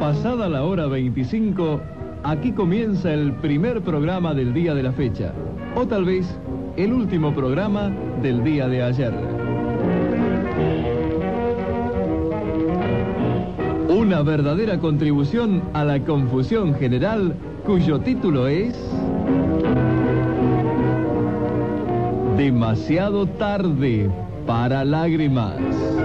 Pasada la hora 25, aquí comienza el primer programa del día de la fecha, o tal vez el último programa del día de ayer. Una verdadera contribución a la confusión general, cuyo título es Demasiado tarde para lágrimas.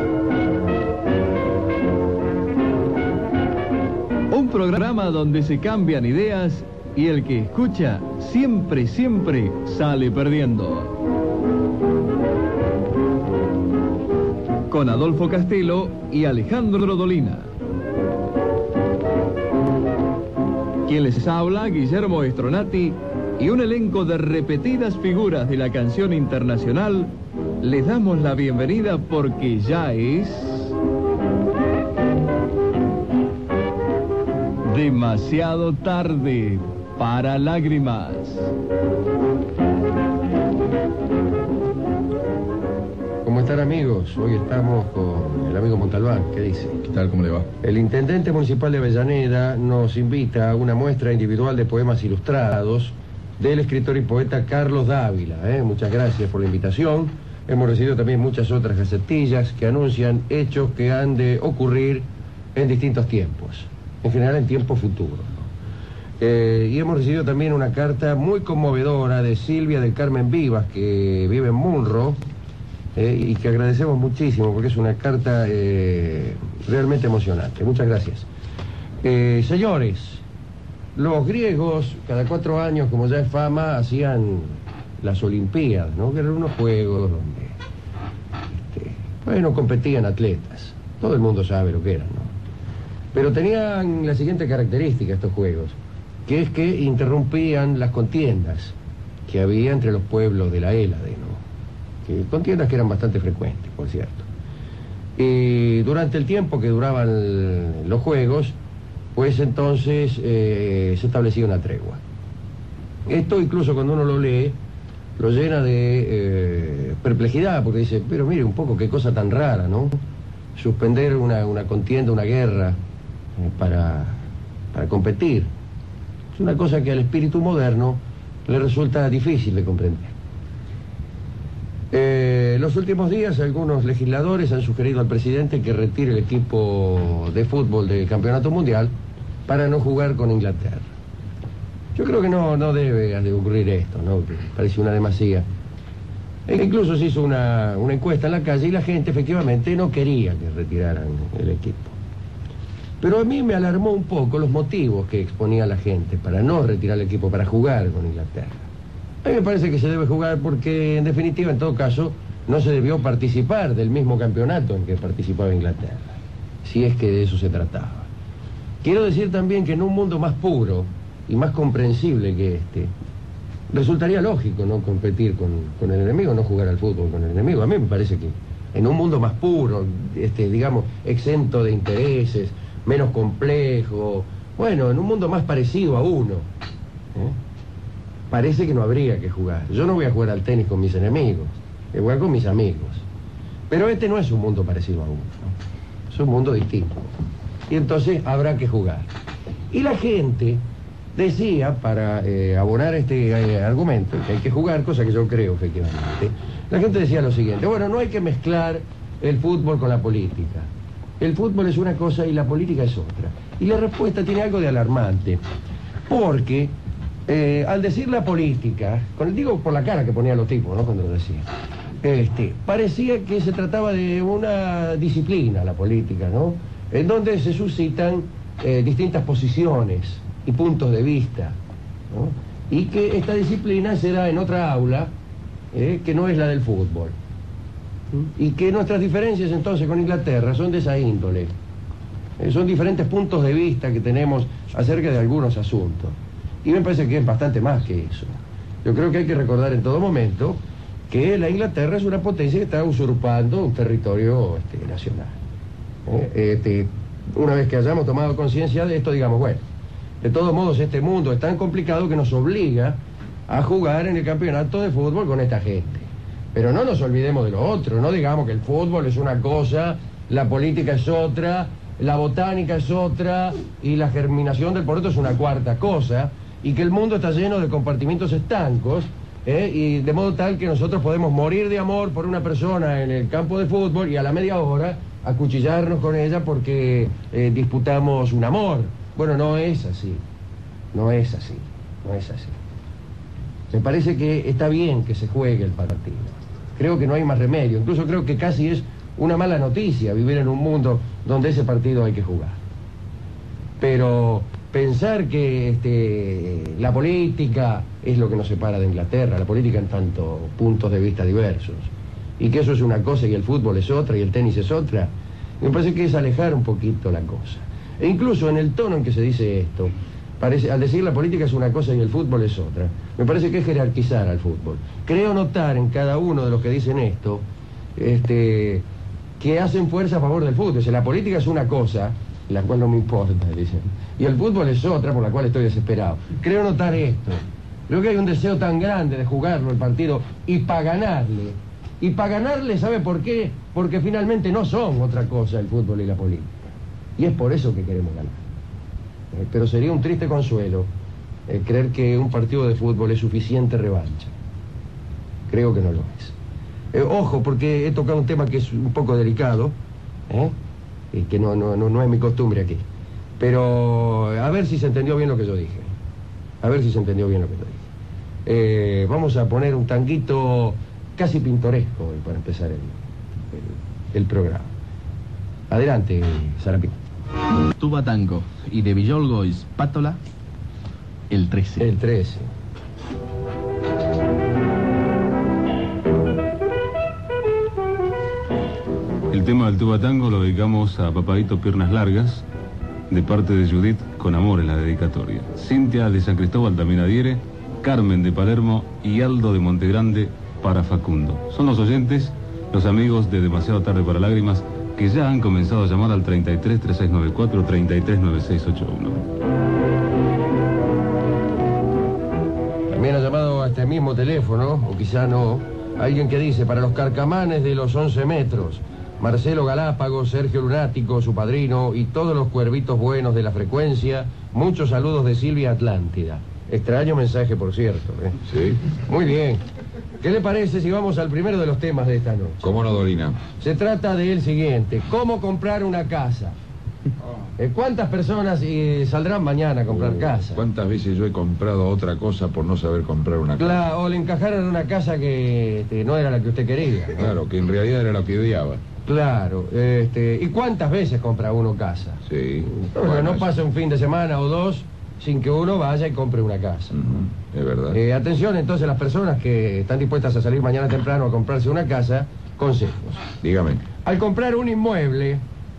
Un programa donde se cambian ideas y el que escucha siempre sale perdiendo. Con Adolfo Castelo y Alejandro Dolina. Quien les habla, Guillermo Stronati, y un elenco de repetidas figuras de la canción internacional, les damos la bienvenida porque ya es demasiado tarde para lágrimas. ¿Cómo están, amigos? Hoy estamos con el amigo Montalbán. ¿Qué dice? ¿Qué tal? ¿Cómo le va? El intendente municipal de Avellaneda nos invita a una muestra individual de poemas ilustrados del escritor y poeta Carlos Dávila. Muchas gracias por la invitación. Hemos recibido también muchas otras gacetillas que anuncian hechos que han de ocurrir en distintos tiempos, en general en tiempo futuro, ¿no? Y hemos recibido también una carta muy conmovedora de Silvia del Carmen Vivas, que vive en Munro, y que agradecemos muchísimo porque es una carta realmente emocionante. Muchas gracias. Señores, los griegos cada 4 años, como ya es fama, hacían las Olimpiadas, ¿no? Que eran unos juegos donde competían atletas. Todo el mundo sabe lo que eran, ¿no? Pero tenían la siguiente característica estos juegos, que es que interrumpían las contiendas que había entre los pueblos de la Hélade, ¿no? Contiendas que eran bastante frecuentes, por cierto. Y durante el tiempo que duraban los juegos, pues entonces se establecía una tregua. Esto, incluso cuando uno lo lee, lo llena de perplejidad, porque dice, pero mire un poco qué cosa tan rara, ¿no? Suspender una contienda, una guerra, para competir. Es una cosa que al espíritu moderno le resulta difícil de comprender. Los últimos días algunos legisladores han sugerido al presidente que retire el equipo de fútbol del campeonato mundial para no jugar con Inglaterra. Yo creo que no debe de ocurrir esto, ¿no? Que parece una demasía. E incluso se hizo una encuesta en la calle y la gente efectivamente no quería que retiraran el equipo. Pero a mí me alarmó un poco los motivos que exponía la gente para no retirar el equipo, para jugar con Inglaterra. A mí me parece que se debe jugar porque, en definitiva, en todo caso, no se debió participar del mismo campeonato en que participaba Inglaterra, si es que de eso se trataba. Quiero decir también que en un mundo más puro y más comprensible que este, resultaría lógico no competir con el enemigo, no jugar al fútbol con el enemigo. A mí me parece que en un mundo más puro, digamos, exento de intereses, menos complejo, bueno, en un mundo más parecido a uno, parece que no habría que jugar. Yo no voy a jugar al tenis con mis enemigos, voy a jugar con mis amigos. Pero este no es un mundo parecido a uno, ¿no? Es un mundo distinto. Y entonces habrá que jugar. Y la gente decía, para abonar este argumento, que hay que jugar, cosa que yo creo efectivamente, la gente decía lo siguiente: bueno, no hay que mezclar el fútbol con la política. El fútbol es una cosa y la política es otra. Y la respuesta tiene algo de alarmante, porque al decir la política, digo por la cara que ponían los tipos, ¿no?, cuando lo decían, parecía que se trataba de una disciplina, la política, ¿no?, en donde se suscitan distintas posiciones y puntos de vista, ¿no?, y que esta disciplina se da en otra aula que no es la del fútbol, y que nuestras diferencias entonces con Inglaterra son de esa índole. Son diferentes puntos de vista que tenemos acerca de algunos asuntos. Y me parece que es bastante más que eso. Yo creo que hay que recordar en todo momento que la Inglaterra es una potencia que está usurpando un territorio nacional. Una vez que hayamos tomado conciencia de esto, digamos, bueno, de todos modos este mundo es tan complicado que nos obliga a jugar en el campeonato de fútbol con esta gente. Pero no nos olvidemos de lo otro, no digamos que el fútbol es una cosa, la política es otra, la botánica es otra y la germinación del poroto es una cuarta cosa, y que el mundo está lleno de compartimientos estancos, y de modo tal que nosotros podemos morir de amor por una persona en el campo de fútbol y a la media hora acuchillarnos con ella porque disputamos un amor. Bueno, no es así, no es así, no es así. Me parece que está bien que se juegue el partido. Creo que no hay más remedio. Incluso creo que casi es una mala noticia vivir en un mundo donde ese partido hay que jugar. Pero pensar que la política es lo que nos separa de Inglaterra, la política en tanto puntos de vista diversos, y que eso es una cosa y el fútbol es otra y el tenis es otra, me parece que es alejar un poquito la cosa. E incluso en el tono en que se dice esto, al decir la política es una cosa y el fútbol es otra, me parece que es jerarquizar al fútbol. Creo notar en cada uno de los que dicen esto, que hacen fuerza a favor del fútbol. O sea, la política es una cosa, la cual no me importa, dicen, y el fútbol es otra, por la cual estoy desesperado. Creo notar esto. Creo que hay un deseo tan grande de jugarlo el partido y para ganarle. Y para ganarle, ¿sabe por qué? Porque finalmente no son otra cosa el fútbol y la política. Y es por eso que queremos ganar. Pero sería un triste consuelo creer que un partido de fútbol es suficiente revancha. Creo que no lo es. Ojo, porque he tocado un tema que es un poco delicado, y que no es mi costumbre aquí. Pero a ver si se entendió bien lo que yo dije. A ver si se entendió bien lo que yo dije. Vamos a poner un tanguito casi pintoresco para empezar el programa. Adelante, Sarapín. Tuba Tango y de Villolgois Pátola, el 13. El 13. El tema del Tuba Tango lo dedicamos a Papadito Piernas Largas, de parte de Judith, con amor en la dedicatoria. Cintia de San Cristóbal también adhiere, Carmen de Palermo y Aldo de Montegrande para Facundo. Son los oyentes, los amigos de Demasiado Tarde para Lágrimas, que ya han comenzado a llamar al 33 3694 33 9681. También ha llamado a este mismo teléfono, o quizá no, alguien que dice, para los carcamanes de los 11 metros, Marcelo Galápagos, Sergio Lunático, su padrino, y todos los cuervitos buenos de la frecuencia, muchos saludos de Silvia Atlántida. Extraño mensaje, por cierto. Sí. Muy bien. ¿Qué le parece si vamos al primero de los temas de esta noche? ¿Cómo no, Dolina? Se trata del siguiente: ¿cómo comprar una casa? ¿Cuántas personas saldrán mañana a comprar casa? ¿Cuántas veces yo he comprado otra cosa por no saber comprar una casa? Claro, o le encajaron una casa que no era la que usted quería, ¿no? Claro, que en realidad era lo que odiaba. Claro, ¿y cuántas veces compra uno casa? Sí. Bueno, no pasa un fin de semana o dos sin que uno vaya y compre una casa. Es verdad. Atención entonces las personas que están dispuestas a salir mañana temprano a comprarse una casa, consejos. Dígame. Al comprar un inmueble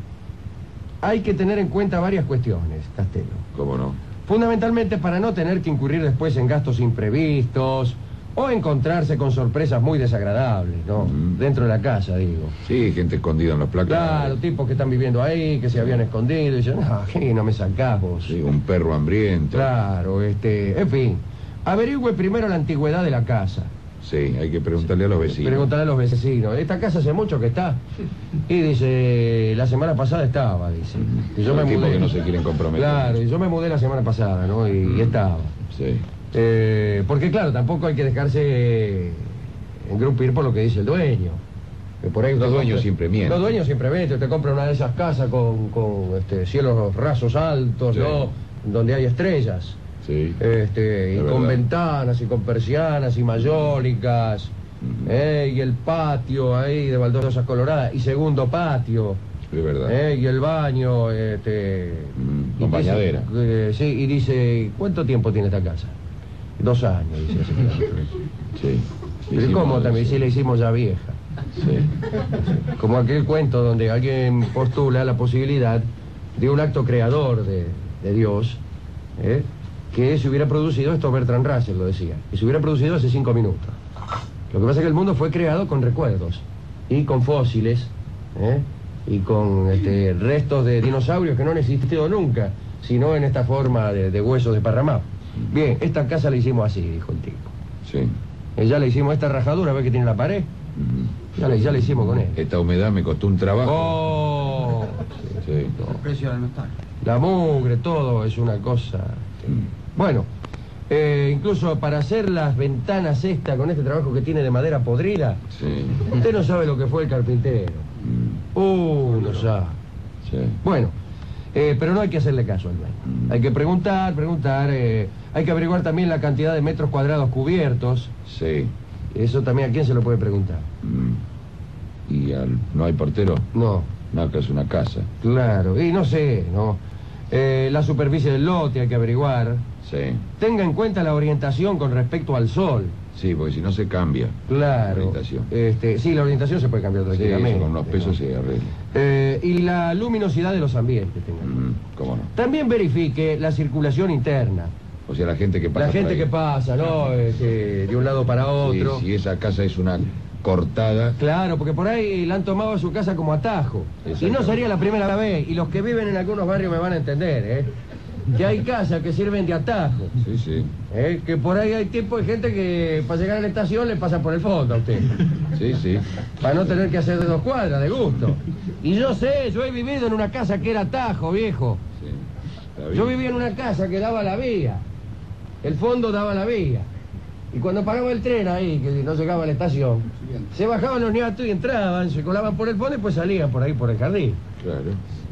hay que tener en cuenta varias cuestiones, Castelo. ¿Cómo no? Fundamentalmente para no tener que incurrir después en gastos imprevistos o encontrarse con sorpresas muy desagradables, ¿no? Dentro de la casa, digo. Sí, gente escondida en los placas. Claro, tipos que están viviendo ahí, que se habían escondido y dicen, no, aquí no me sacás vos. Sí, un perro hambriento. Claro, en fin. Averigüe primero la antigüedad de la casa. Sí, hay que preguntarle a los vecinos. Preguntarle a los vecinos. Esta casa hace mucho que está. Y dice, la semana pasada estaba, dice. Y yo Son me tipos mudé. que no se quieren comprometer. Claro, y yo me mudé la semana pasada, ¿no? Y estaba. Sí. Porque claro, tampoco hay que dejarse engrupir por lo que dice el dueño. Que por ahí Los usted dueños siempre mienten. Los dueños siempre mienten. Usted compra una de esas casas con cielos rasos altos, Sí. ¿no? Donde hay estrellas. Sí. Y con verdad. ventanas y con persianas y mayólicas. Y el patio ahí de baldosas coloradas. Y segundo patio. Es verdad. Y el baño. Y Con dice, bañadera. sí, y dice, ¿cuánto tiempo tiene esta casa? 2 años, dice así. Sí. Pero Hicimos ¿cómo eso. también? Si la hicimos ya vieja. Sí. Como aquel cuento donde alguien postula la posibilidad de un acto creador de Dios, que se hubiera producido, esto Bertrand Russell lo decía, que se hubiera producido hace 5 minutos. Lo que pasa es que el mundo fue creado con recuerdos y con fósiles, y con restos de dinosaurios que no han existido nunca, sino en esta forma de huesos desparramados. Bien, esta casa la hicimos así, dijo el tipo. Sí. Ya le hicimos esta rajadura, ¿ves que tiene la pared? Ya la hicimos con él. Esta humedad me costó un trabajo. Oh, Sí. No. El precio de la nostalgia. La mugre, todo es una cosa. Bueno, incluso para hacer las ventanas estas con este trabajo que tiene de madera podrida, Sí. usted no sabe lo que fue el carpintero. No sabe. Sí. Bueno, pero no hay que hacerle caso al dueño. Hay que preguntar, hay que averiguar también la cantidad de metros cuadrados cubiertos. Sí. Eso también, ¿a quién se lo puede preguntar? ¿No hay portero? No, No, que es una casa. claro, y no sé, ¿no? La superficie del lote hay que averiguar. Sí. Tenga en cuenta la orientación con respecto al sol. Sí, porque si no se cambia. Claro. La orientación. Sí, la orientación se puede cambiar Sí, tranquilamente. eso con unos pesos ¿no? se arregla. Y la luminosidad de los ambientes. Tenga en cuenta. ¿Cómo no? También verifique la circulación interna. O sea, la gente que pasa La gente por ahí. que pasa, ¿no? De un lado para otro. Sí, si esa casa es una cortada. Claro, porque por ahí la han tomado a su casa como atajo. Y Exacto. no sería la primera vez. Y los que viven en algunos barrios me van a entender, ¿eh? Que hay casas que sirven de atajo. Sí, sí. Que por ahí hay tipo de gente que para llegar a la estación le pasa por el fondo a usted. Sí, sí. Para no tener que hacer de 2 cuadras, de gusto. Y yo sé, yo he vivido en una casa que era atajo, viejo. Sí. Está bien. Yo vivía en una casa que daba la vía. El fondo daba la vía. Y cuando paraba el tren ahí, que no llegaba a la estación, se bajaban los niatos y entraban, se colaban por el fondo y pues salían por ahí por el jardín. Claro.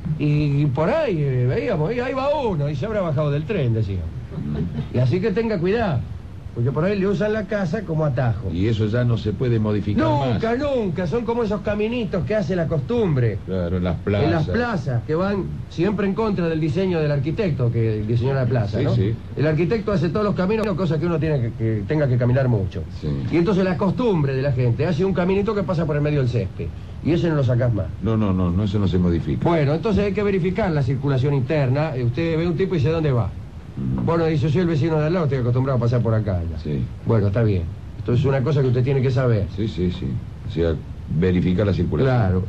Y por ahí veíamos, y ahí va uno, y se habrá bajado del tren, decían. Y así que tenga cuidado, porque por ahí le usan la casa como atajo. Y eso ya no se puede modificar más. Nunca, son como esos caminitos que hace la costumbre. Claro, en las plazas. En las plazas, que van siempre en contra del diseño del arquitecto que diseñó la plaza, Sí, ¿no? sí. El arquitecto hace todos los caminos, cosas que uno tiene que tenga que caminar mucho. Sí. Y entonces la costumbre de la gente hace un caminito que pasa por el medio del césped. Y ese no lo sacás más. No, eso no se modifica. Bueno, entonces hay que verificar la circulación interna. Usted ve un tipo y dice, ¿dónde va? Bueno, dice, yo soy el vecino de al lado, estoy acostumbrado a pasar por acá. Ya. Sí. Bueno, está bien. Esto es una cosa que usted tiene que saber. Sí. O sea, verificar la circulación. Claro.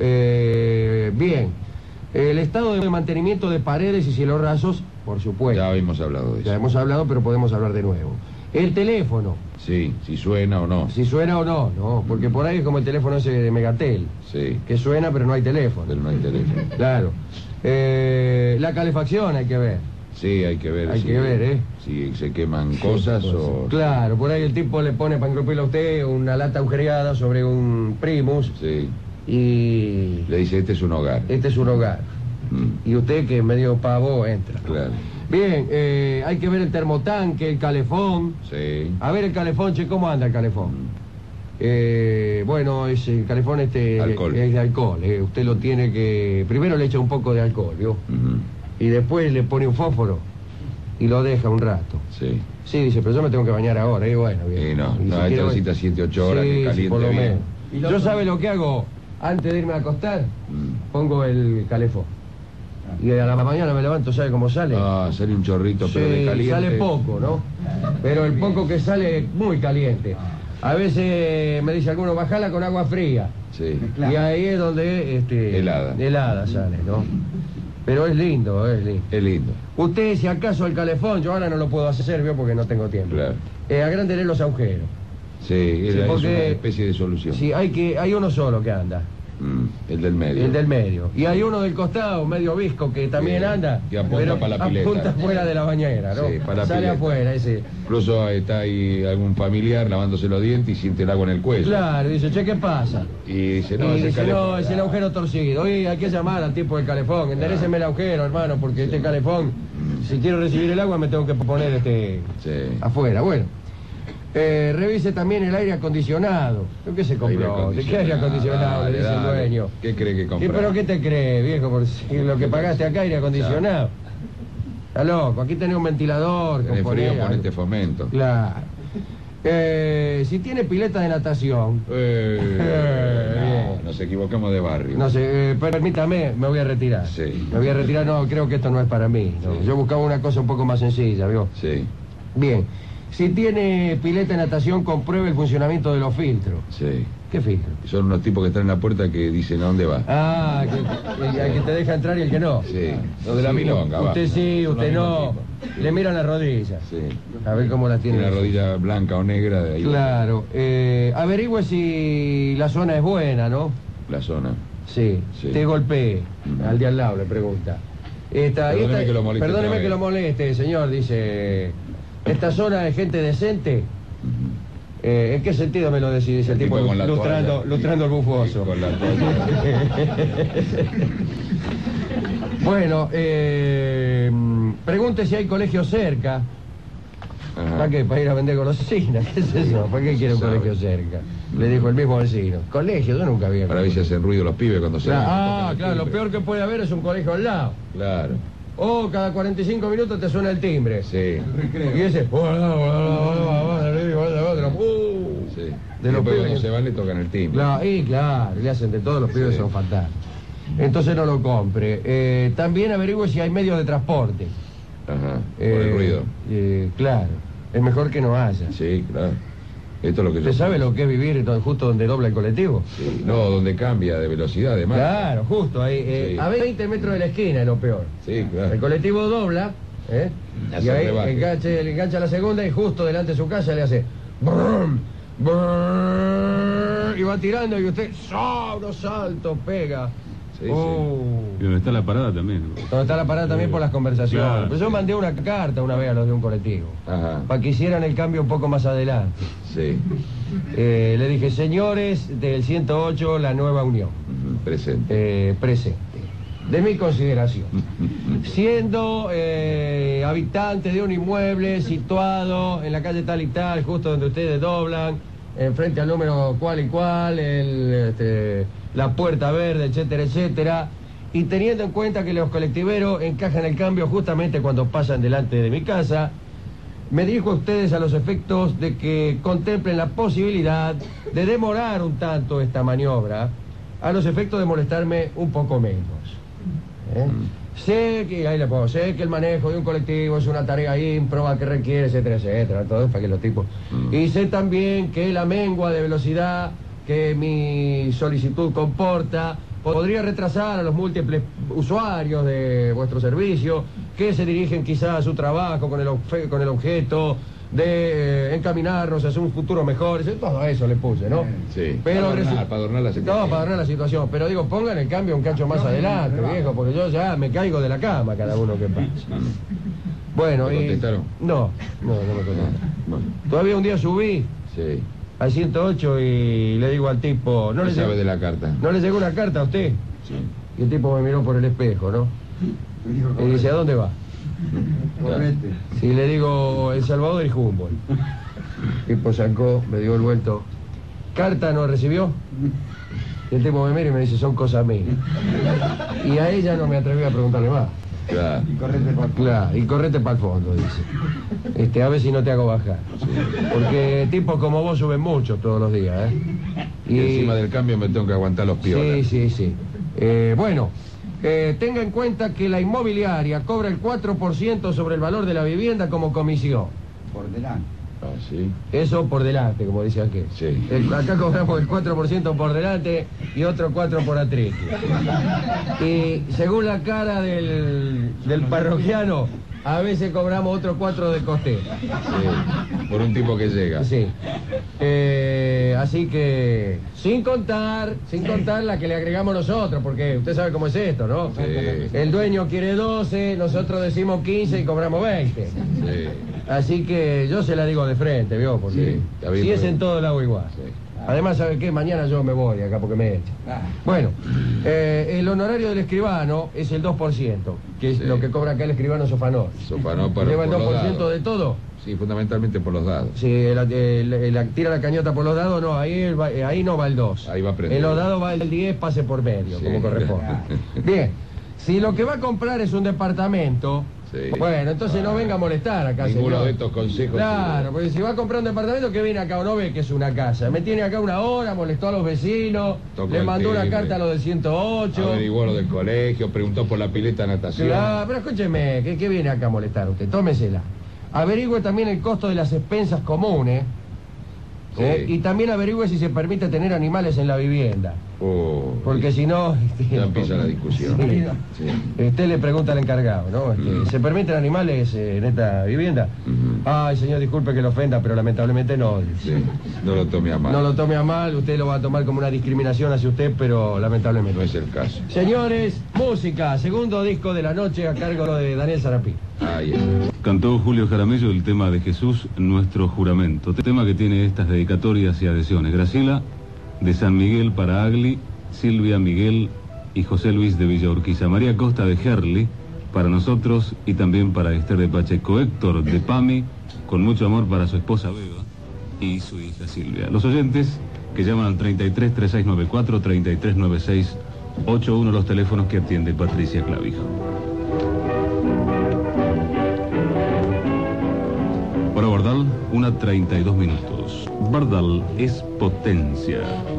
Bien. El estado de mantenimiento de paredes y cielos rasos, por supuesto. Ya habíamos hablado de Ya eso. hemos hablado, pero podemos hablar de nuevo. El teléfono, Sí, si suena o no. si suena o no, ¿no? Porque por ahí es como el teléfono ese de Megatel, Sí, que suena pero no hay teléfono. pero no hay teléfono. Claro. La calefacción hay que ver. Sí, hay que ver. Hay que ver, ¿eh? Si se queman cosas o... Claro, por ahí el tipo le pone para engrupirle a usted una lata agujereada sobre un Primus Sí. y Le dice, este es un hogar. este es un hogar. Y usted que es medio pavo entra. Claro. Bien, hay que ver el termotanque, el calefón. Sí. A ver el calefón, che, ¿cómo anda el calefón? Bueno, el calefón Alcohol. es de alcohol. Usted lo tiene que... Primero le echa un poco de alcohol, ¿vio? Y después le pone un fósforo y lo deja un rato. Sí. Sí, dice, pero yo me tengo que bañar ahora, bueno, bien. Y no, Y si esta quiere- necesita 7, 8 horas, que sí, caliente por lo bien. menos. Yo sabe lo que hago antes de irme a acostar, pongo el calefón. Y a la mañana me levanto, ¿sabe cómo sale? Sale un chorrito, pero de Sí, caliente. sale poco, ¿no? Pero el poco que sale es muy caliente. A veces me dice alguno, bajala con agua fría. Sí. Y ahí es donde... helada sale, ¿no? Pero es lindo, es lindo. Es lindo. Usted, si acaso el calefón, yo ahora no lo puedo hacer, ¿vio? Porque no tengo tiempo. Claro. Agrandele los agujeros. Sí, es una porque- especie de solución. Sí, hay uno solo que anda, El del medio. el del medio. Y hay uno del costado, medio visco, que también Sí, anda, y apunta pero para la pileta. apunta fuera de la bañera, ¿no? Sí, para la Sale pileta. afuera, ese. Incluso está ahí algún familiar lavándose los dientes y siente el agua en el cuello. Claro, dice, che, ¿qué pasa? Y dice, no, y ese dice, calefón. no, es el agujero torcido. Oye, hay que llamar al tipo del calefón, enderéceme el agujero, hermano, porque este calefón, si quiero recibir el agua, me tengo que poner Sí. afuera. Bueno, revise también el aire acondicionado. ¿Qué se compró? ¿De qué aire acondicionado? Le dice el dueño. ¿Qué cree que ¿Y compró? pero qué te crees, viejo? Por si lo que pagaste acá, aire acondicionado. Está loco, aquí tenés un ventilador. Tenés componé frío, algo. ponete fomento. Claro. Si tiene pileta de natación, bien. Nos equivocamos de barrio. no sé, permítame, me voy a retirar. Sí. Me voy a retirar, no, creo que esto no es para mí. ¿no? Sí. Yo buscaba una cosa un poco más sencilla, ¿vio? Sí, Bien. Si tiene pileta de natación, compruebe el funcionamiento de los filtros. sí. ¿Qué filtros? Son unos tipos que están en la puerta que dicen a dónde va. Ah, el que te deja entrar y el que no. Sí, los de la milonga, va. Usted sí, Son los usted no. mismos tipos. Sí. Le miran las rodillas. Sí. A ver cómo las tiene. Tiene la rodilla blanca o negra de ahí. Claro. Averigüe si la zona es buena, ¿no? La zona. Sí, Sí. te golpeé. Al de al lado le pregunta. Perdóneme que lo moleste Perdóneme otra que vez. lo moleste, señor, dice. ¿Esta zona de gente decente? ¿En qué sentido me lo decís? Dice el tipo con la lustrando, toalla. lustrando el bufoso. Con la toalla. Bueno, pregunte si hay colegio cerca. Ajá. ¿Para qué? ¿Para ir a vender golosinas? ¿Qué es eso? ¿Para qué quiere un Sabe. colegio cerca? Le dijo el mismo vecino. Colegio, yo nunca vi. Para ver si hacen ruido los pibes cuando se van, tocan el Claro, lo timbre. peor que puede haber es un colegio al lado. Claro, O cada 45 minutos te suena el timbre. sí. Y ese... Sí. De Y los después pibes cuando que- se van le tocan el timbre. Claro, le hacen de todos, los pibes Sí. son fatales. Entonces no lo compre. También averigüe si hay medios de transporte. Ajá, por el ruido. Claro, es mejor que no haya. Sí, claro. Esto es lo que ¿Usted yo sabe pienso. lo que es vivir justo donde dobla el colectivo? Sí. No, donde cambia de velocidad, además. Claro, justo ahí. Sí. A 20 metros de la esquina es lo peor. Sí, claro. El colectivo dobla, Hace y ahí rebaje. le engancha la segunda y justo delante de su casa le hace... brum, brum, y va tirando y usted... unos saltos, pega. Sí, Y donde está la parada también. ¿no? Donde está la parada también por las conversaciones. Claro, Pero yo sí. mandé una carta una vez a los de un colectivo. Ajá. Para que hicieran el cambio un poco más adelante. Sí. Le dije, señores del 108, la nueva unión. Ujú, presente. Presente. De mi consideración. Siendo habitante de un inmueble situado en la calle tal y tal, justo donde ustedes doblan, enfrente al número cual y cual, la puerta verde, etcétera, etcétera, y teniendo en cuenta que los colectiveros encajan el cambio justamente cuando pasan delante de mi casa, me dirijo a ustedes a los efectos de que contemplen la posibilidad de demorar un tanto esta maniobra, a los efectos de molestarme un poco menos. Sé que, ahí le pongo, sé que el manejo de un colectivo es una tarea ímproba que requiere, etcétera, etcétera, todo es para que los tipos... Y sé también que la mengua de velocidad que mi solicitud comporta podría retrasar a los múltiples usuarios de vuestro servicio que se dirigen quizás a su trabajo con el objeto de encaminarnos hacia un futuro mejor. Todo eso le puse, ¿no? Sí. Pero Para adornar la situación. No, para adornar la situación. Pero digo, pongan el cambio un cacho más adelante, viejo, porque yo ya me caigo de la cama cada uno que pasa. Bueno, ¿Te contestaron? No me contestaron. Bueno, Todavía un día subí sí. al 108 y le digo al tipo... ¿No le sabe llegó- de la carta? ¿No le llegó una carta a usted? Sí. Y el tipo me miró por el espejo, ¿no? Y dice, ¿a dónde va? Y le digo, El Salvador y Humboldt. El tipo sacó, me dio el vuelto. ¿Carta no recibió? Y el tipo me mira y me dice, son cosas mías. Y a ella no me atreví a preguntarle más. Claro. Claro, y correte para el fondo, dice. A ver si no te hago bajar. Porque tipos como vos suben mucho todos los días, Y encima del cambio me tengo que aguantar los piolas. Sí. Bueno, tenga en cuenta que la inmobiliaria cobra el 4% sobre el valor de la vivienda como comisión. Por delante. Ah, sí. Eso por delante, como dice aquel. Sí. Acá cobramos el 4% por delante y otro 4% por atrás. Y según la cara del parroquiano, a veces cobramos otro 4% de costera. Sí. Por un tipo que llega. Sí. Así que, sin contar la que le agregamos nosotros, porque usted sabe cómo es esto, ¿no? Sí. El dueño quiere 12, nosotros decimos 15 y cobramos 20. Sí. Así que yo se la digo de frente, ¿vio? Porque Sí, está bien, si es está en bien. todo lado igual. Sí. Además, ¿sabe qué? Mañana yo me voy acá porque me echan. Bueno, el honorario del escribano es el 2%, que es Sí. lo que cobra acá el escribano Sofanor. Sofanó por ¿Lleva el por los 2% dados. de todo? Sí, fundamentalmente por los dados. Si tira la cañota por los dados, no, ahí no va el 2. Ahí va prendido. En los dados va el 10, pase por medio, Sí. como corresponde. Bien, si lo que va a comprar es un departamento, Sí. bueno, entonces no venga a molestar acá, Ninguno señor. de estos consejos. Claro, porque si va a comprar un departamento, que viene acá o no ve que es una casa. Me tiene acá una hora, molestó a los vecinos, Tocó le el mandó una timbre. carta a los del 108. Averiguó lo del colegio, preguntó por la pileta de natación. Claro, pero escúcheme, ¿qué viene acá a molestar usted? Tómesela. Averigüe también el costo de las expensas comunes. Sí. Y también averigüe si se permite tener animales en la vivienda. Oh, Porque si no... ya empieza la discusión. Sí. Sí. Usted le pregunta al encargado, ¿no? ¿Se permiten animales en esta vivienda? Ay, señor, disculpe que lo ofenda, pero lamentablemente no. Sí, no lo tome a mal. No lo tome a mal, usted lo va a tomar como una discriminación hacia usted, pero lamentablemente No es el caso. Señores, música, segundo disco de la noche a cargo de Daniel Sarapí. Ahí está. Cantó Julio Jaramillo el tema de Jesús, nuestro juramento. Tema que tiene estas dedicatorias y adhesiones. Graciela, de San Miguel para Agli, Silvia, Miguel y José Luis de Villa Urquiza. María Costa de Gerli, para nosotros y también para Esther de Pacheco. Héctor de Pami, con mucho amor para su esposa Beba y su hija Silvia. Los oyentes que llaman al 33 3694 33 96 81, los teléfonos que atiende Patricia Clavijo. Para Bardal, 1:32 minutos. Bardal es potencia.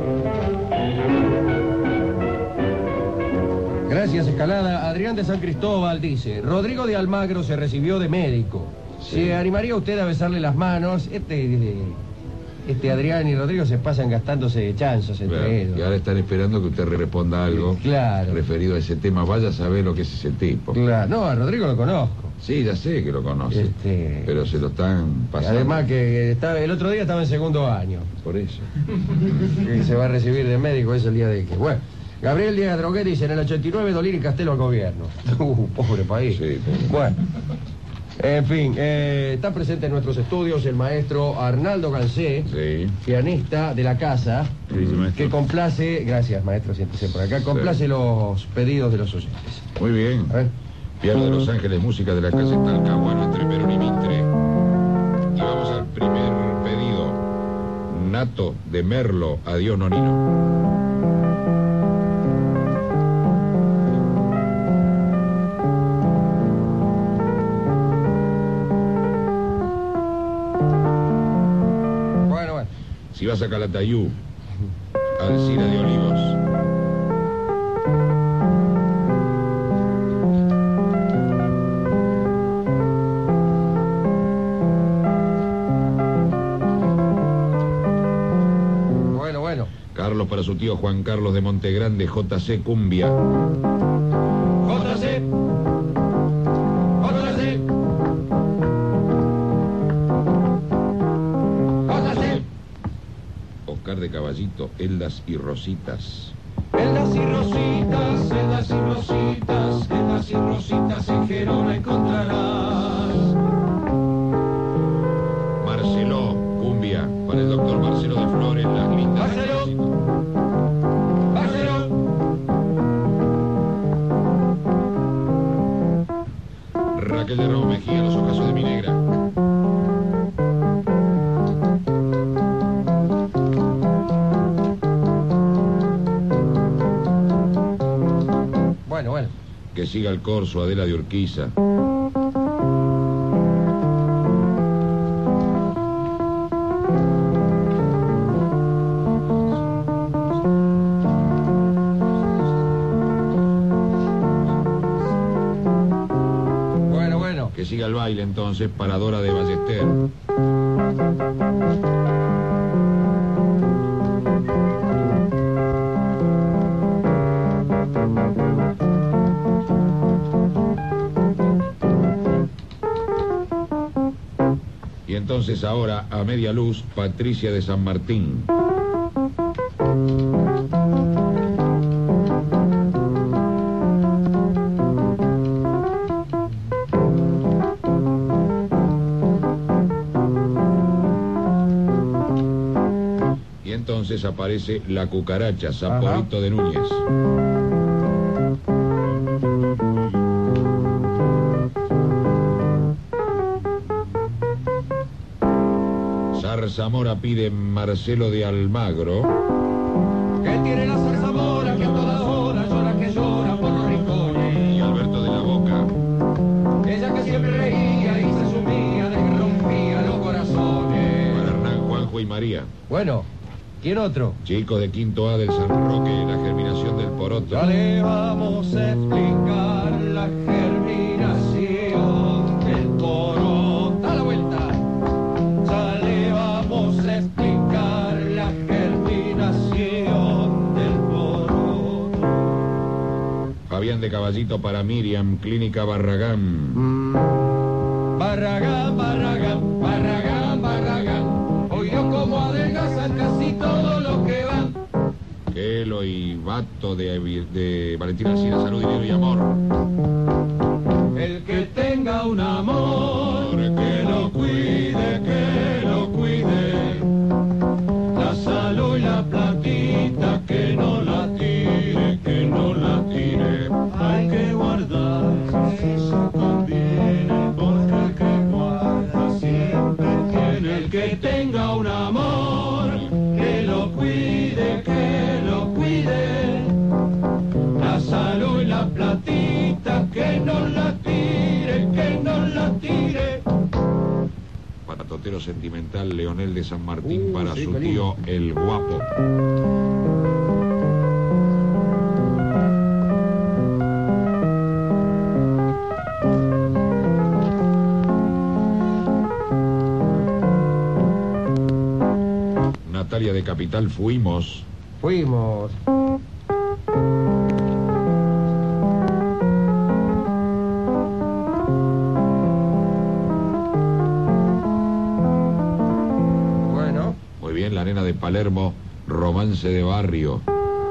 Gracias, Escalada. Adrián de San Cristóbal dice: Rodrigo de Almagro se recibió de médico. Sí. ¿Se animaría usted a besarle las manos? Este Adrián y Rodrigo se pasan gastándose chanzos entre Claro, ellos. y ahora están esperando que usted responda algo Claro. referido a ese tema. Vaya a saber lo que es ese tipo. Claro. No, a Rodrigo lo conozco. Sí, ya sé que lo conoce. Pero se lo están pasando. Además que el otro día estaba en segundo año. Por eso. Y se va a recibir de médico, es el día de que... Bueno, Gabriel Díaz Droguet dice: en el 89 Dolín y Castelo al gobierno. Pobre país. Sí, pobre. Bueno, en fin, está presente en nuestros estudios el maestro Arnaldo Gansé, Sí. pianista de la casa, ¿Qué dice, maestro? que complace... Gracias, maestro, siéntese por acá. Complace los pedidos de los oyentes. Muy bien. A ver. Piano de Los Ángeles, música de la calle Talcahuano, entre Perón y Mitre. Y vamos al primer pedido. Nato de Merlo, Adiós Nonino. Bueno. Si vas a Calatayú, Alcira de Olivos. Bueno. Carlos para su tío Juan Carlos de Montegrande, JC Cumbia. JC. Oscar de Caballito, Eldas y Rositas. Eldas y rositas, eldas y rositas, eldas y rositas en Gerona encontrarás. Marcelo Cumbia, para el doctor Marcelo de Flores, Las Lindas. Marcelo. Raquel de Ramos Mejía, Los Ojazos de mi negra. Bueno. Que siga el corso, Adela de Urquiza. Bueno. Que siga el baile entonces, para Dora de Ballester. Y entonces ahora, a media luz, Patricia de San Martín. Y entonces aparece La Cucaracha, Saporito de Núñez. Zarzamora pide Marcelo de Almagro. Que tiene la zarzamora que a todas horas llora que llora por los rincones. Y Alberto de la Boca. Ella que siempre reía y se sumía de que rompía los corazones. Para Hernán, Juanjo y María. Bueno, ¿quién otro? Chicos de Quinto A del San Roque, La Germinación del Poroto. Ya le vamos a explicar la germinación del poroto. Da la vuelta. Ya le vamos a explicar la germinación del poroto. Fabián de Caballito para Miriam, Clínica Barragán. Barragán, Barragán, Barragán, Barragán. Hoy yo como adelgazan casi todo lo que van. Kelo y Bato de Valentina Alcina, salud, dinero y amor. El que tenga un amor, que lo cuide, que lo cuide. La salud y la platita, que no la tire, que no la tire. Hay que guardar, eso conviene, porque el que guarda siempre tiene. El que tenga un amor, que lo cuide, que lo cuide. La salud y la platita, que no la tire, que no la tire. Para Totero Sentimental, Leonel de San Martín, para sí, su qué tío lindo. El Guapo. Natalia de Capital, fuimos. Fuimos. Bueno, Muy bien, la nena de Palermo, Romance de Barrio.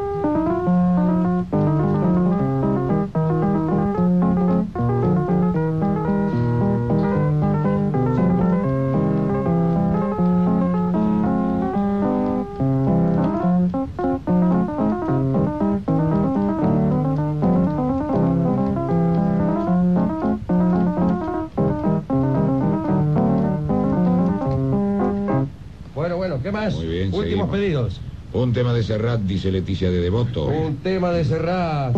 bueno, ¿qué más? Muy bien, Últimos seguimos. pedidos. Un tema de Serrat, dice Leticia de Devoto. Un tema de Serrat.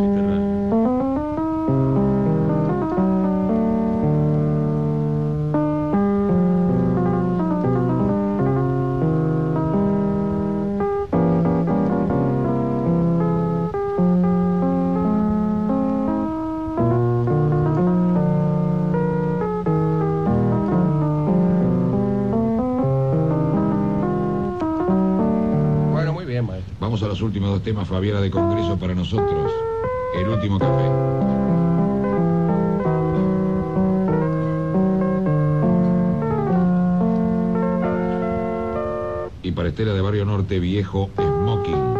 Bueno, muy bien, maestro. Vamos a los últimos dos temas, Fabiana de Congreso para nosotros. El último café. Y para Estela de Barrio Norte, Viejo Smoking.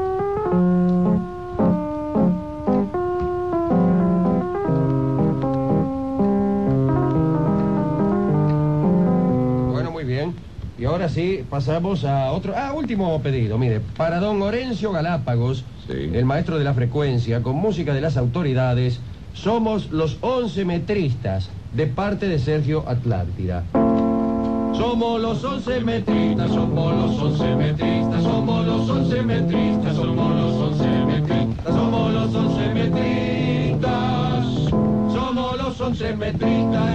Bueno, muy bien. Y ahora sí, pasamos a otro... último pedido, mire. Para don Horencio Galápagos, Sí. el maestro de la frecuencia, con música de las autoridades, somos los 11 metristas, de parte de Sergio Atlántida. Somos los 11 metristas, somos los 11 metristas, somos los 11 metristas, somos los 11 metristas, somos los 11 metristas, somos los 11 metristas,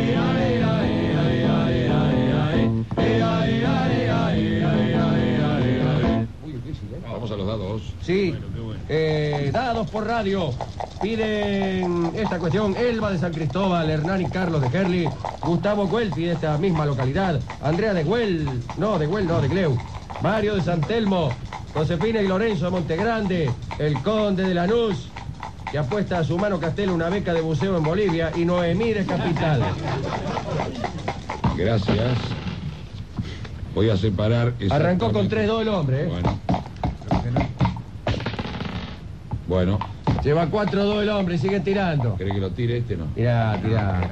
Muy difícil, ¿eh? Vamos a los dados. Sí, dados por radio. Piden esta cuestión Elba de San Cristóbal, Hernán y Carlos de Herli, Gustavo Guelfi de esta misma localidad, Andrea de de Gleu, Mario de San Telmo, Josefina y Lorenzo de Montegrande, el Conde de Lanús, que apuesta a su mano Castelo una beca de buceo en Bolivia, y Noemí de Capital. Gracias. Voy a separar... Arrancó con exactamente. 3-2 el hombre, ¿eh? Bueno, Lleva 4-2 el hombre, sigue tirando. ¿cree que lo tire este? No. Tirá.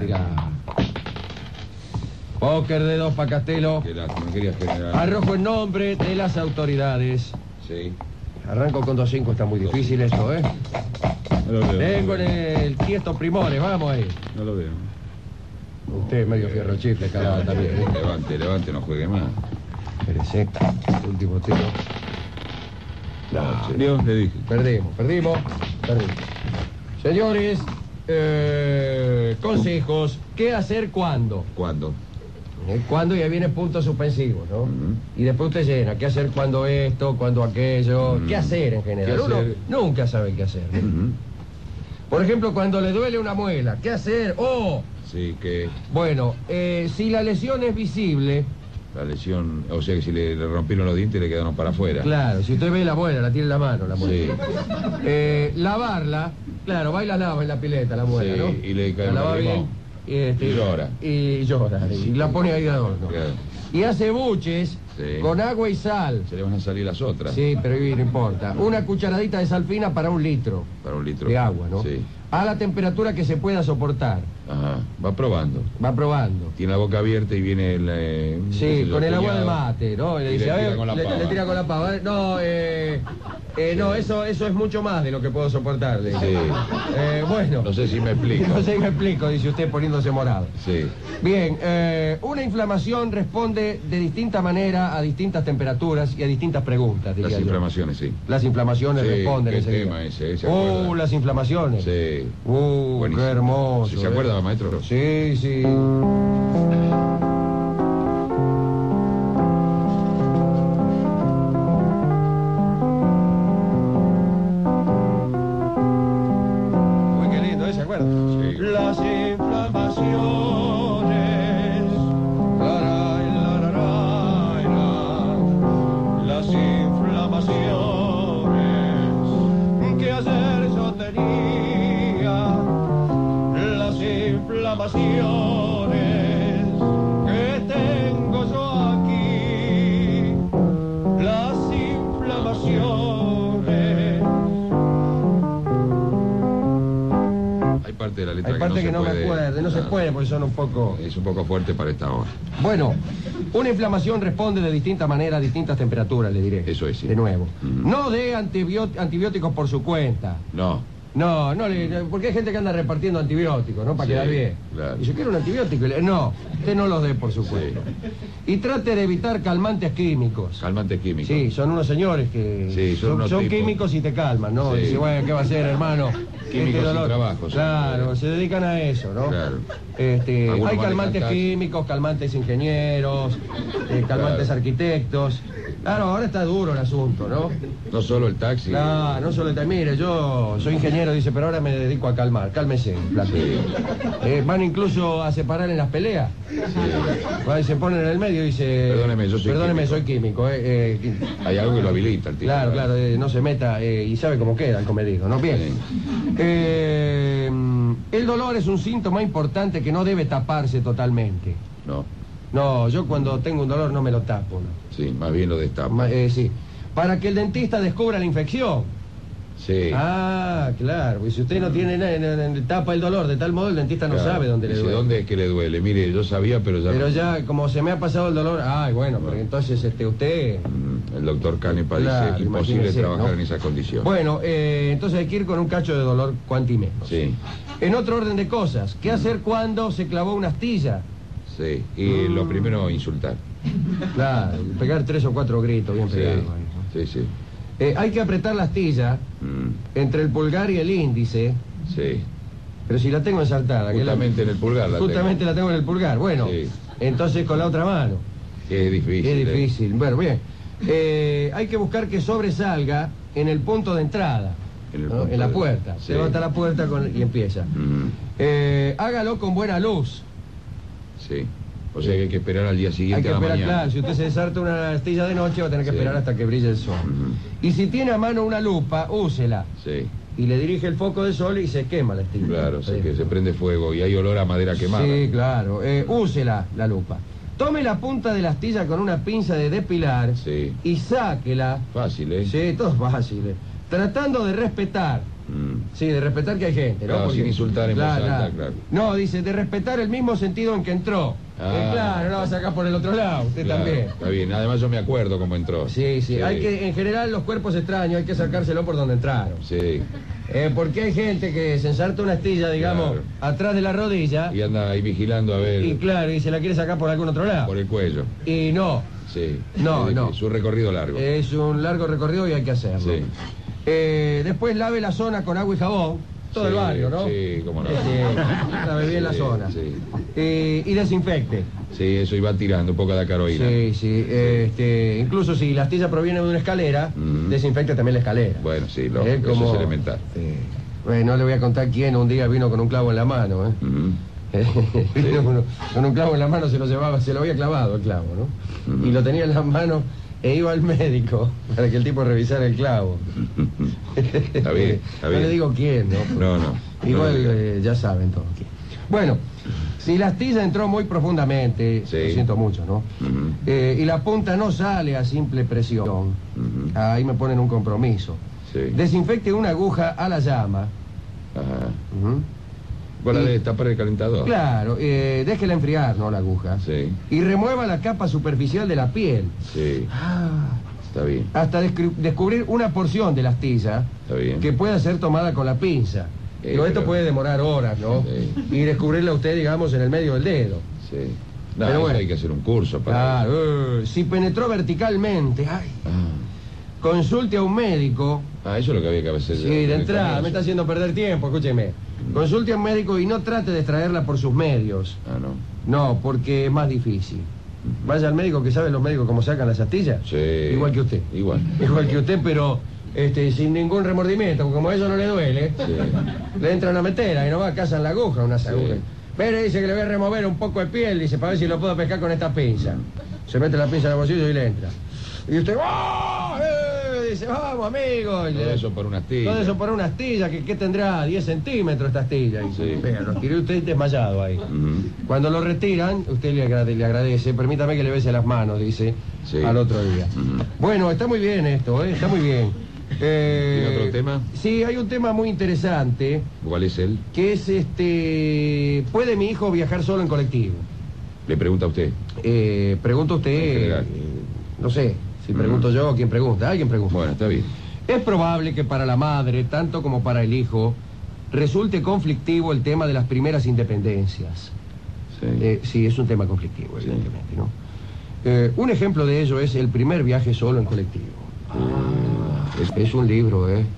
Póker de 2 para Castelo. Que la no quería generar. Arrojo en nombre de las autoridades. Sí. Arranco con 2-5, está muy difícil esto, ¿eh? No lo veo. Vengo en el Tiesto Primores, vamos ahí. No lo veo. Usted es medio fierro chifle, caramba, también. Levante, no juegue más. Espérese, último tiro. No, Dios le dije. perdimos. Señores, consejos, ¿qué hacer cuándo? ¿Cuándo? Cuando ya viene punto suspensivo, ¿no? Ujú. Y después usted llena, ¿qué hacer cuando esto, cuando aquello? ¿Qué hacer en general? ¿Qué Uno hacer? nunca sabe qué hacer. Ujú. Por ejemplo, cuando le duele una muela, ¿qué hacer? Sí, que... Bueno, si la lesión es visible, La lesión, o sea que si le rompieron los dientes le quedaron para afuera. Claro, si usted ve la muela, la tiene en la mano, la muela. Sí. Lavarla, claro, va y la lava en la pileta, la muela, Sí, ¿no? y le cae la un lava limón. bien. Y llora. Y llora, y la pone ahí de adorno. Claro. Y hace buches Sí. con agua y sal. Se le van a salir las otras. Sí, pero no importa. Una cucharadita de sal fina para 1 litro Para 1 litro. de agua, ¿no? Sí. A la temperatura que se pueda soportar. Ajá. Va probando. Va probando. Tiene la boca abierta y viene el... Sí, con el agua del mate, ¿no? Y Le le dice, a tira ver, con la pava. le tira con la pava. No, no, eso es mucho más de lo que puedo soportar. le dice. Sí. Bueno. No sé si me explico. No sé si me explico, dice usted poniéndose morado. Sí. Bien, una inflamación responde de distinta manera a distintas temperaturas y a distintas preguntas, diría Las yo. inflamaciones, sí. Las inflamaciones Sí, responden qué enseguida. tema ese, ¿se acuerda? Las inflamaciones. Sí. Qué Buenísimo. hermoso. ¿Sí se acuerda, maestro? Sí, sí. Uy, qué lindo, ¿se acuerda? Sí. Las inflamaciones. Laray, lararay, las inflamaciones que ayer yo tenía. Las inflamaciones que tengo yo aquí. Las inflamaciones. Hay parte de la letra Hay parte que no me puede- acuerdo, no se puede porque son un poco... Es un poco fuerte para esta hora. Bueno, una inflamación responde de distinta manera a distintas temperaturas, le diré. Eso es, sí. De nuevo. Mm. No dé antibióticos por su cuenta. No. No, porque hay gente que anda repartiendo antibióticos, ¿no? Para Sí, quedar bien. claro. Y yo quiero un antibiótico. No, usted no los dé por su cuenta. Y trate de evitar calmantes químicos. Calmante químico. Sí, son unos señores que Sí, son unos tipos. químicos y te calman, ¿no? Sí. Dice, bueno, ¿qué va a hacer, hermano? Químicos sin trabajo, sí. Claro, se dedican a eso, ¿no? Claro. Hay Algunos van a calmantes cantar. químicos, calmantes ingenieros, calmantes Claro. arquitectos. Claro, ahora está duro el asunto, ¿no? No solo el taxi. Claro, no solo mire, yo soy ingeniero, dice, pero ahora me dedico a calmar. Cálmese, Plato. Van incluso a separar en las peleas. Va y se ponen en el medio y dice... Perdóneme, yo soy Perdóneme, químico". soy químico. Hay algo que lo habilita el tipo. Claro, claro, no se meta y sabe cómo queda el comedido, ¿no? Bien. El dolor es un síntoma importante que no debe taparse totalmente. No. No, yo cuando tengo un dolor no me lo tapo, ¿no? Sí, más bien lo destapa. Sí. Para que el dentista descubra la infección. Sí. Ah, claro, y si usted no tiene tapa el dolor de tal modo, el dentista no Claro. sabe dónde le Dice, duele. ¿dónde es que le duele? Mire, yo sabía, pero ya... Pero no. ya, como se me ha pasado el dolor, bueno, porque entonces usted... El doctor Canepa Claro, dice, imposible imagínese, trabajar ¿no? en esa condición. Bueno, entonces hay que ir con un cacho de dolor cuanti menos. Sí, En otro orden de cosas, ¿qué hacer cuando se clavó una astilla? sí. Y lo primero, insultar. Claro, pegar 3 o 4 gritos bien Sí, pegados. ahí, ¿no? sí, sí. Hay que apretar la astilla entre el pulgar y el índice, Sí. pero si la tengo ensartada... que Justamente en el pulgar la Justamente la tengo en el pulgar. Bueno, Sí. entonces con la otra mano. tengo. Es difícil. Qué difícil. Bueno, bien. Hay que buscar que sobresalga en el punto de entrada. En el ¿no? punto En la de- puerta. sí. Levanta la puerta y empieza. Hágalo con buena luz. Sí. O sea que hay que esperar al día Hay siguiente que a la esperar, mañana. claro, si usted se desarta una astilla de noche va a tener que Sí. esperar hasta que brille el sol. Y si tiene a mano una lupa, úsela. Sí, Y le dirige el foco de sol y se quema la astilla. claro, sé Sí. que se prende fuego y hay olor a madera quemada. Sí, claro. Úsela la lupa. Tome la punta de la astilla con una pinza de depilar Sí. y sáquela. Fácil, ¿eh? Sí, todo es fácil. Tratando de respetar. Sí, de respetar que hay gente, ¿no? Claro, sin insultar en voz alta, claro. No, dice, de respetar el mismo sentido en que entró. Ah. Claro, no va a sacar por el otro lado, usted Claro, también. Está bien, además yo me acuerdo cómo entró. Sí, sí, hay que, en general los cuerpos extraños hay que sacárselo por donde entraron. Sí. Porque hay gente que se ensarta una astilla, digamos, Claro. atrás de la rodilla Y anda ahí vigilando a ver y claro, y se la quiere sacar por algún otro lado. por el cuello. Y no, Sí. No, Es no. Su recorrido largo. es un largo recorrido y hay que hacerlo. Sí. Después lave la zona con agua y jabón, todo Sí, el barrio, ¿no? sí, cómo no. Lave bien la Sí, zona. sí. Y desinfecte. Sí, eso iba tirando un poco de caroína. Sí, sí. Incluso si la astilla proviene de una escalera, Ujú. desinfecte también la escalera. Bueno, sí, Como- eso es elemental. Bueno, no le voy a contar quién un día vino con un clavo en la mano, ¿eh? Ujú. Uno, con un clavo en la mano se lo llevaba, se lo había clavado el clavo, ¿no? Y lo tenía en las manos e iba al médico para que el tipo revisara el clavo. Está bien, está bien. No le digo quién, ¿no? No. Igual ya saben todos quién. Bueno, si la astilla entró muy profundamente, Sí. lo siento mucho, ¿no? Y la punta no sale a simple presión, ahí me ponen un compromiso. Sí. Desinfecte una aguja a la llama. Ajá. Ujú. ¿Vos la Y- de tapar el calentador? Claro, déjela enfriar, ¿no? La aguja. Sí. Y remueva la capa superficial de la piel. Sí, está bien, Hasta descubrir una porción de la astilla está bien. que pueda ser tomada con la pinza. Pero esto pero- puede demorar horas, ¿no? Sí. Y descubrirla usted, digamos, en el medio del dedo. Sí. No, Pero eso bueno. hay que hacer un curso para... Claro, si penetró verticalmente, ay, consulte a un médico. Eso es lo que había que hacer. Sí, de entrada, me está haciendo perder tiempo, escúcheme. Consulte a un médico y no trate de extraerla por sus medios. No. No, porque es más difícil. Vaya al médico, que saben los médicos cómo sacan las astillas. Sí. Igual que usted. Igual. Igual que usted, pero sin ningún remordimiento, porque como a eso no le duele, le entran a meter y no va a casa en la aguja, unas agujas. Pero dice que le voy a remover un poco de piel, dice, para ver si lo puedo pescar con esta pinza. Se mete la pinza en el bolsillo y le entra. Y usted, ¡oh! Dice, vamos, amigo. Y Todo eso por una astilla. Todo eso por una astilla, que tendrá 10 centímetros esta astilla. Y Sí. vea, lo tiró usted desmayado ahí. Cuando lo retiran, usted le agradece, permítame que le bese las manos, dice, Sí. al otro día. Bueno, está muy bien esto, está muy bien. ¿Tiene otro tema? Sí, hay un tema muy interesante, ¿Cuál es él? que es ¿puede mi hijo viajar solo en colectivo? Le pregunta a usted. Pregunta En usted, general. no sé, si pregunto yo, ¿quién pregunta? Alguien pregunta. Bueno, está bien. Es probable que para la madre, tanto como para el hijo, resulte conflictivo el tema de las primeras independencias. Sí. Sí, es un tema conflictivo, Sí. evidentemente, ¿no? Un ejemplo de ello es el primer viaje solo en colectivo. Es un libro, ¿eh?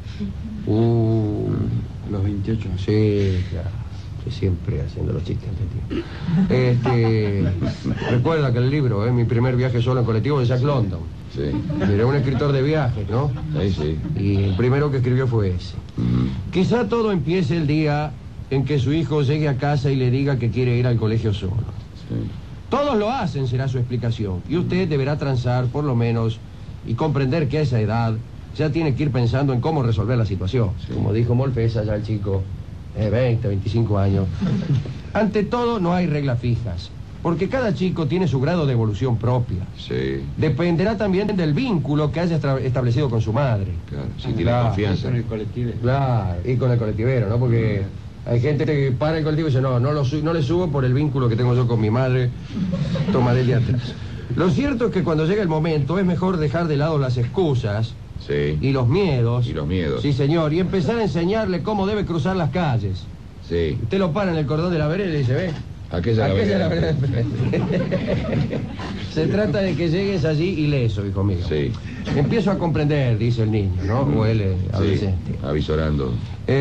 Los 28. Sí, claro. Que siempre haciendo los chistes antes, tío. Recuerda que el libro, mi primer viaje solo en colectivo, de Jack London. Sí. Era un escritor de viajes, ¿no? Ahí sí. Y el primero que escribió fue ese. Quizá todo empiece el día en que su hijo llegue a casa y le diga que quiere ir al colegio solo. Sí. Todos lo hacen, será su explicación. Y usted deberá transar, por lo menos, y comprender que a esa edad ya tiene que ir pensando en cómo resolver la situación. Sí. Como dijo Molfesa, ya el chico, 20, 25 años. Ante todo, no hay reglas fijas, porque cada chico tiene su grado de evolución propia. Sí. Dependerá también del vínculo que haya establecido con su madre. Claro. Si tiene Claro. confianza. Claro, y con el colectivero, ¿no? Porque hay gente que para el colectivo y dice, no le subo por el vínculo que tengo yo con mi madre, tomaré el de atrás. Lo cierto es que cuando llega el momento es mejor dejar de lado las excusas Sí. y los miedos. Y los miedos. Sí, señor, y empezar a enseñarle cómo debe cruzar las calles. Sí. Usted lo para en el cordón de la vereda y le dice, ve, Aquella la aquella es la vereda. vereda. Se trata de que llegues allí ileso, hijo mío. Sí. Empiezo a comprender, dice el niño, ¿no? O él, adolescente. Sí. Avisorando.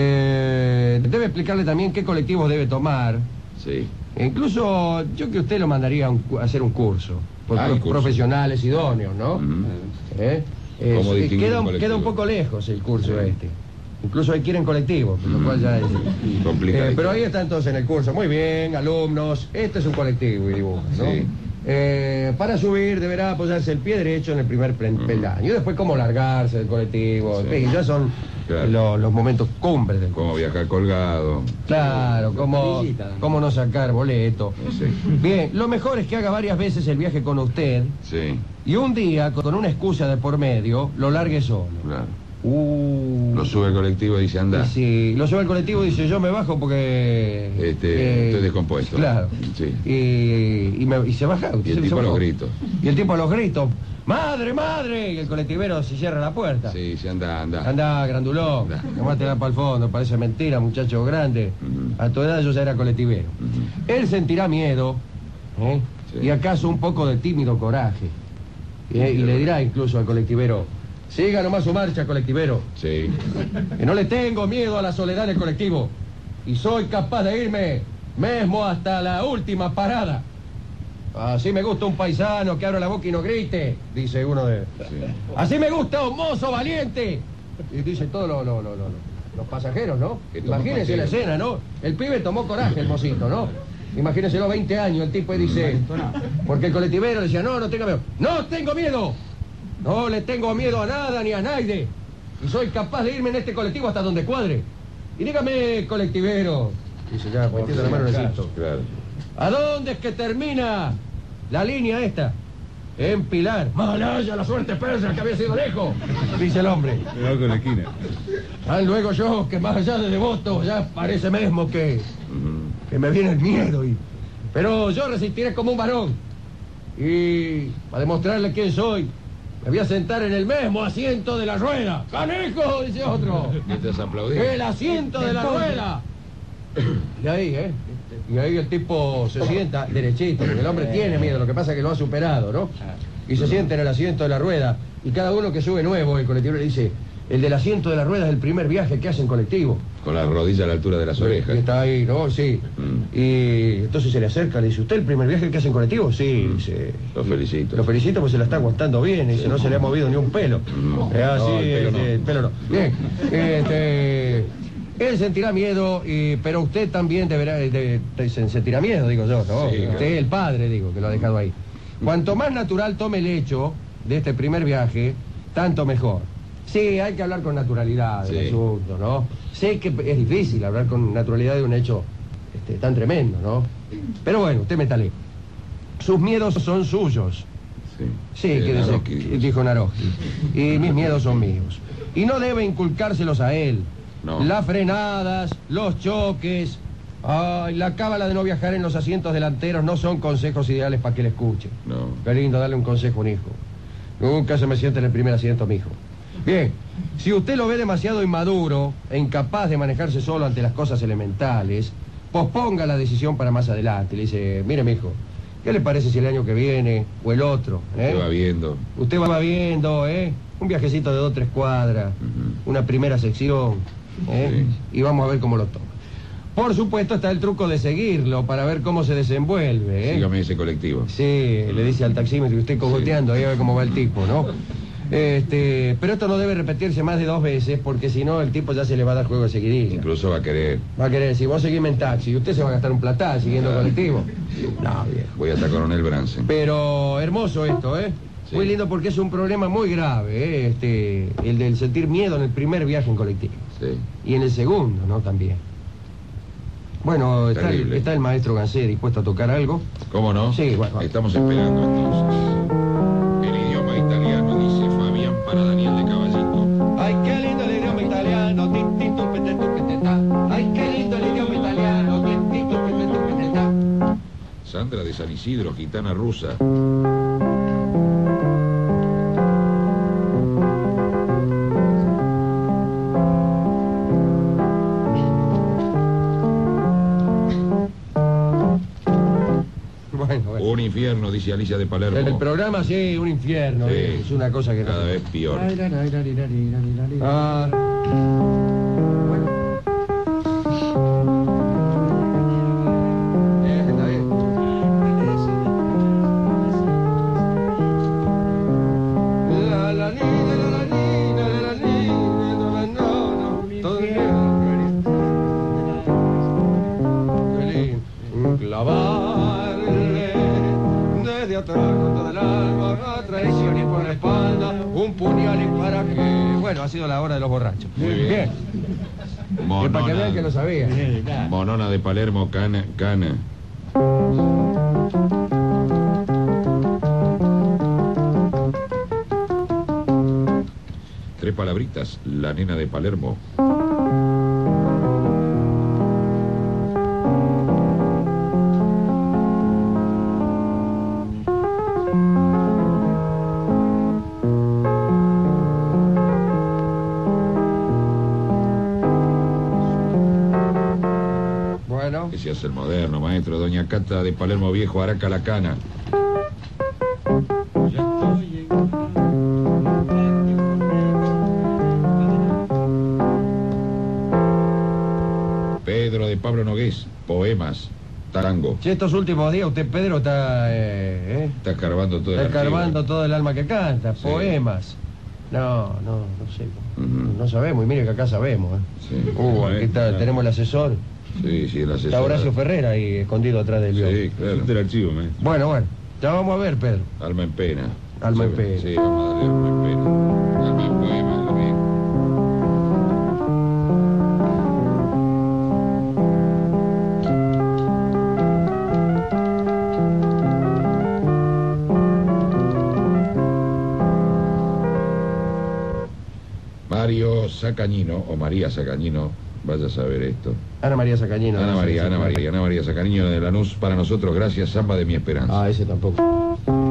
Debe explicarle también qué colectivos debe tomar. Sí. E incluso yo que usted lo mandaría a hacer un curso. Por Hay curso. profesionales idóneos, ¿no? ¿Eh? ¿Cómo distinguir Queda un colectivo? un poco lejos el curso este. Incluso ahí quieren colectivos, lo cual ya es... Complicado. pero ahí están todos en el curso. Muy bien, alumnos. Este es un colectivo y dibuja, ¿no? Sí. Para subir deberá apoyarse el pie derecho en el primer peldaño. Y después cómo largarse del colectivo. Sí. En fin, ya son Claro. los momentos cumbres del Cómo viajar colgado. Claro, cómo no sacar boleto. Sí. Bien, lo mejor es que haga varias veces el viaje con usted Sí. y un día, con una excusa de por medio, lo largue solo. Claro. Lo sube el colectivo y dice, anda. Y si lo sube al colectivo y dice, yo me bajo porque... Estoy descompuesto. Claro. Sí. Y se baja. Y el se tipo a los bajó. gritos. Y el tipo a los gritos, ¡madre, madre! Y el colectivero se cierra la puerta. Sí, sí, anda. Andá, grandulón, Anda. nomás te da para el fondo, parece mentira, muchacho grande. A tu edad yo ya era colectivero. Él sentirá miedo, ¿eh? Sí. Y acaso un poco de tímido coraje. Y le dirá incluso al colectivero, siga nomás su marcha, colectivero, Sí. que no le tengo miedo a la soledad del colectivo. Y soy capaz de irme mesmo hasta la última parada. Así me gusta un paisano que abra la boca y no grite, dice uno de... Así me gusta un mozo valiente. Y dice todos los pasajeros, ¿no? Que toma Imagínense la paseo. escena, ¿no? El pibe tomó coraje, el mocito, ¿no? Imagínese los 20 años, el tipo y dice... Porque el colectivero le decía, no tengo miedo. ¡No tengo miedo! No le tengo miedo a nada ni a nadie. Y soy capaz de irme en este colectivo hasta donde cuadre. Y dígame, colectivero, dice ya, metiendo la mano en el cinto. Claro. ¿A dónde es que termina la línea esta? En Pilar. Malaya, la suerte persa, que había sido lejos, dice el hombre. Cuidado con la esquina. Luego yo, que más allá de devoto, ya parece mismo que me viene el miedo. Pero yo resistiré como un varón. Y para demostrarle quién soy, me voy a sentar en el mismo asiento de la rueda. ¡Canejo!, dice otro. Mientras aplaudimos. ¡El asiento de la rueda! Y ahí, Y ahí el tipo se sienta derechito, porque el hombre tiene miedo, lo que pasa es que lo ha superado, ¿no? Y se sienta en el asiento de la rueda, y cada uno que sube nuevo, el colectivo le dice, el del asiento de la rueda es el primer viaje que hace en colectivo. Con la rodilla a la altura de las Y orejas. está ahí, ¿no? Sí. Y entonces se le acerca, le dice, ¿usted el primer viaje que hace en colectivo? Sí, dice. Lo felicito. Lo felicito porque se la está aguantando bien, dice, no se le ha movido ni un pelo. Así, el pelo no. Bien, él sentirá miedo, pero usted también deberá sentirá miedo, digo yo, ¿no? Sí, Usted es el padre, digo, que lo ha dejado ahí. Cuanto más natural tome el hecho de este primer viaje, tanto mejor. Sí, hay que hablar con naturalidad del asunto, ¿no? Sé que es difícil hablar con naturalidad de un hecho tan tremendo, ¿no? Pero bueno, usted metale. Sus miedos son suyos. Sí, dijo Naroski. Y mis miedos son míos. Y no debe inculcárselos a él. No. Las frenadas, los choques, la cábala de no viajar en los asientos delanteros no son consejos ideales para que le escuche. No. Qué lindo darle un consejo a un hijo. Nunca se me siente en el primer asiento, mijo. Bien, si usted lo ve demasiado inmaduro e incapaz de manejarse solo ante las cosas elementales, posponga la decisión para más adelante. Le dice, mire, mijo, ¿qué le parece si el año que viene o el otro? Usted va viendo. Usted va viendo, un viajecito de 2 o 3 cuadras, una primera sección, y vamos a ver cómo lo toma. Por supuesto está el truco de seguirlo para ver cómo se desenvuelve, Sígame ese colectivo. Sí, le dice al taxímetro que usted cogoteando, ahí a ver cómo va el tipo, ¿no? Pero esto no debe repetirse más de 2 veces, porque si no el tipo ya se le va a dar juego de seguidilla. Incluso va a querer. Va a querer, si vos seguime en taxi, usted se va a gastar un platal siguiendo el colectivo. No, viejo. Voy hasta Coronel Bransen. Pero hermoso esto, Sí. Muy lindo porque es un problema muy grave, el del sentir miedo en el primer viaje en colectivo. Sí. Y en el segundo, ¿no? También. Bueno, Terrible. está el maestro Gansé dispuesto a tocar algo. ¿Cómo no? Sí, bueno. Estamos esperando entonces. El idioma italiano, dice Fabián para Daniel de Caballito. Ay, qué lindo el idioma italiano, tintito, petetu, peteta. Ay, qué lindo el idioma italiano, tintito, petetu, peteta. Sandra de San Isidro, gitana rusa. Bueno. Un infierno, dice Alicia de Palermo. En el programa sí, un infierno, Sí. es una cosa que Cada no... vez peor. Ah. Bueno. Está bien. La niña, la niña, la niña, no, todo el día. Clavarle desde atrás con toda el alma, a traición y por la espalda, un puñal y para qué. Bueno, ha sido la hora de los borrachos. Muy bien. Y para que vean que lo sabía. Monona de Palermo, cana. Tres palabritas, la nena de Palermo. Bueno. Que se hace el moderno, maestro. Doña Cata de Palermo Viejo, Araca la cana. Pedro de Pablo Nogués, poemas, tarango. Si estos últimos días usted, Pedro, está Está escarbando todo el está archivo. escarbando todo el alma que canta, Sí. poemas. No sé. Ujú. No sabemos, y mire que acá sabemos. Sí. Aquí está, tenemos el asesor. Sí, el asesor. Está Horacio Ferrera ahí escondido atrás del león. Sí, claro. Del archivo, maestro. Bueno, ya vamos a ver, Pedro. Alma en pena. Alma en Sí, pena. Sí, vamos a darle alma en pena. Alma en poema, lo bien. Mario Sacañino, o María Sacañino, vaya a saber esto. Ana María Sacañino. Ana María Sacañino de Lanús, para nosotros, gracias, samba de mi esperanza. Ah, ese tampoco.